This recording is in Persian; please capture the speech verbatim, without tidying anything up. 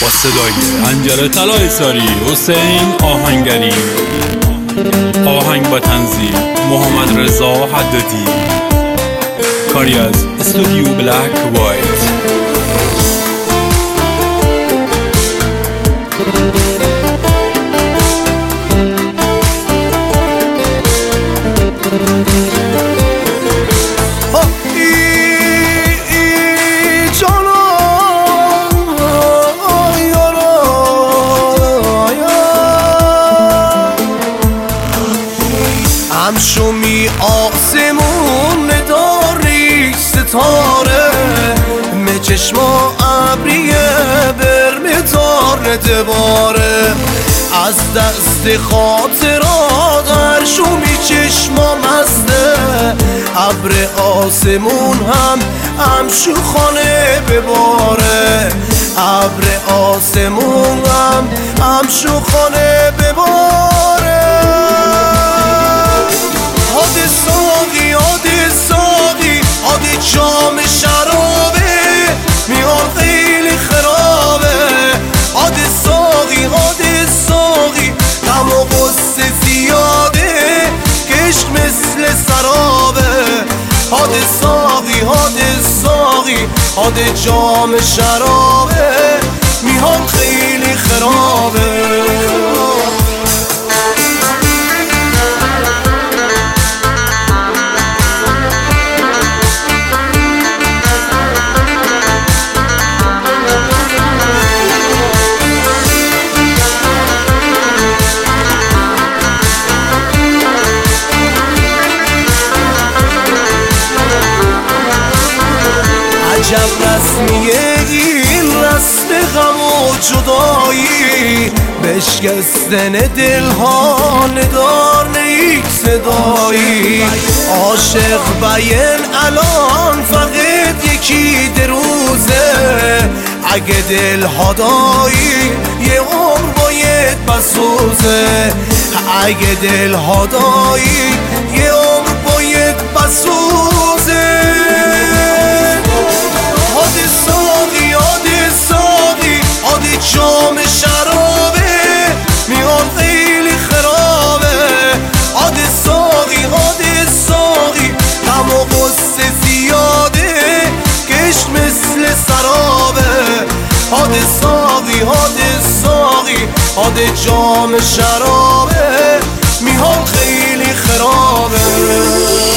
با صدای حنجره طلای ساری، حسین آهنگری، آهنگ با تنظیم محمد رضا حدادی، کاری از استودیو بلک وایت. همشومی آسمون داری ستاره می چشما ابریه برمی داره دباره از دست خاطرات هرشومی چشما مزده ابر آسمون هم همشو خانه بباره ابر آسمون هم همشو خانه بباره عاد ساقی عاد ساقی عاد جام شرابه میان خیلی خرابه عاد ساقی عاد ساقی غم و غصه زیاده کشک مثل سرابه عاد ساقی عاد ساقی عاد جام شرابه میان خیلی خرابه. عجب رسمیه این رسم غم و جدایی بشکستن دلها ندار نیک صدایی عاشق بین الان فقط یکی دروزه اگه دلها دایی یه عمر باید بسوزه اگه دلها دایی یه عمر باید بسوزه عاد ساقی عاد ساقی عاد جام شرابه میان خیلی خرابه عاد ساقی عاد ساقی غم و غصه زیاده کشک مثل سرابه عاد ساقی عاد ساقی عاد جام شرابه میان خیلی خرابه.